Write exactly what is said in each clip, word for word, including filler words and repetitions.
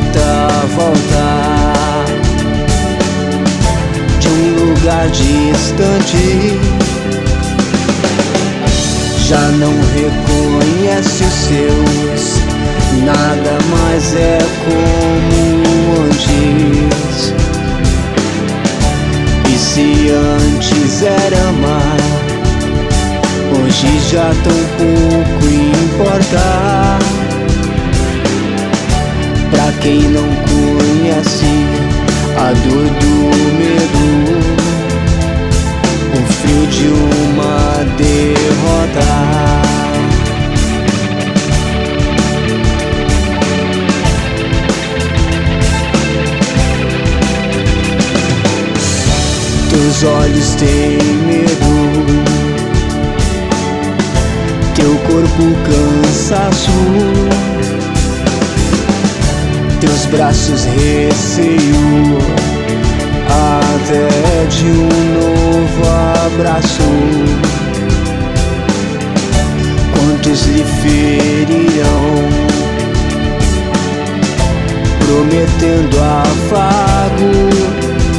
poeta voltar de um lugar distante, já não reconhece os seus, nada mais é como antes. E se antes era amar, hoje já tão pouco importa. Pra quem não conhece a dor do medo, o frio de uma derrota. Teus olhos têm medo, teu corpo cansaço, teus braços receio até de um novo abraço. Quantos lhe ferirão, prometendo afago?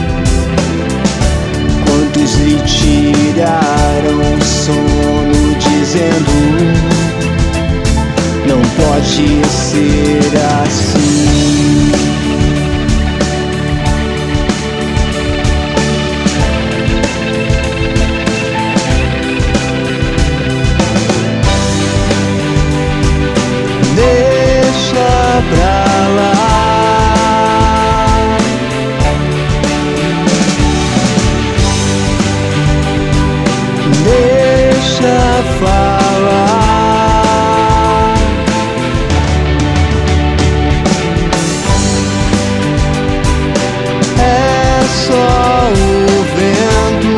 Quantos lhe tiraram o sono, dizendo não pode ser assim? Deixa pra lá, deixa falar. É só o vento,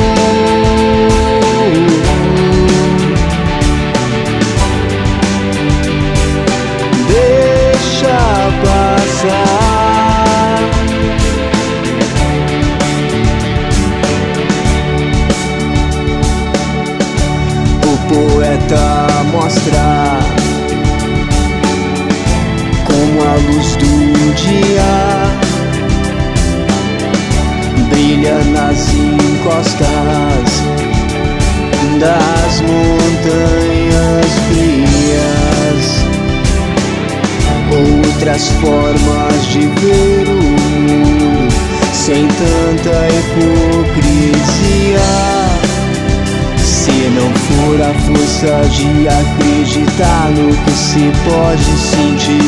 deixa passar. O poeta mostra como a luz do dia brilha nas encostas das montanhas frias. Outras formas de ver o mundo sem tanta hipocrisia. Se não for a força de acreditar no que se pode sentir,